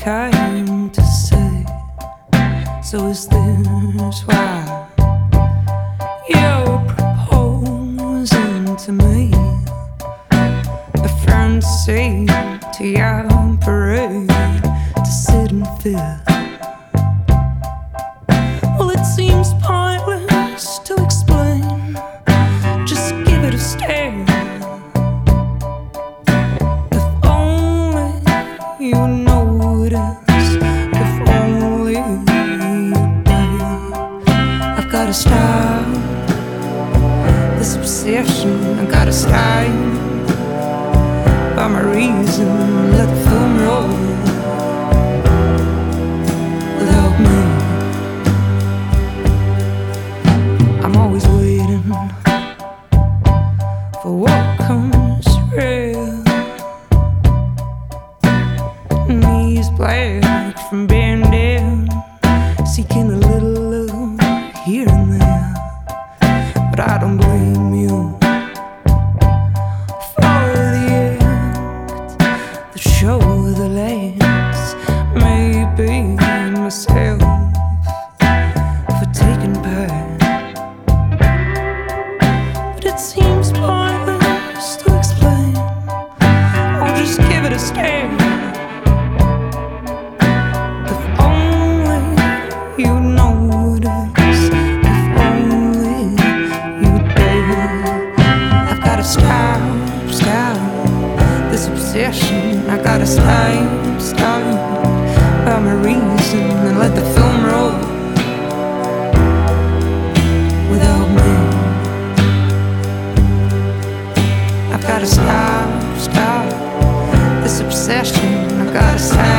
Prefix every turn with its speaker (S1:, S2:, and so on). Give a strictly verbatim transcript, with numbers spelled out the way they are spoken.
S1: came to say. So is this why you're proposing to me? A fancy to your parade to sit and feel. Well, it seems pointless to explain. Just give it a stare. If only you notice, if only you dare. I've gotta stop this obsession. I gotta stop by my reason. Let the film roll without me. I'm always waiting for what comes real. Knees black from being down, seeking a little love here and there. But I don't blame you for the act, the show, the legs. Maybe myself for taking part. It seems pointless to explain. I'll just give it a stare. If only you notice, if only you dare. I've gotta stop, stop this obsession. I gotta stop, stop by my reason and let the film roll without me. I've gotta stop, stop this obsession. I've gotta stop.